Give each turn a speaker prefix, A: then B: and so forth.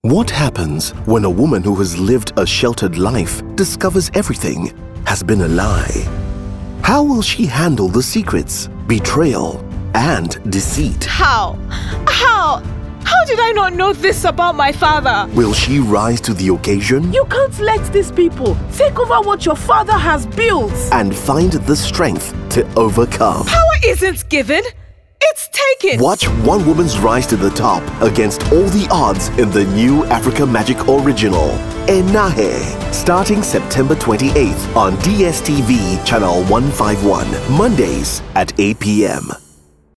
A: What happens when a woman who has lived a sheltered life discovers everything has been a lie? How will she handle the secrets, betrayal, and deceit?
B: How did I not know this about my father?
A: Will she rise to the occasion?
C: You can't let these people take over what your father has built.
A: And find the strength to overcome.
B: Power isn't given, it's taken.
A: Watch one woman's rise to the top against all the odds in the new Africa Magic original, Enahe, starting September 28th on DSTV channel 151, Mondays at 8 p.m.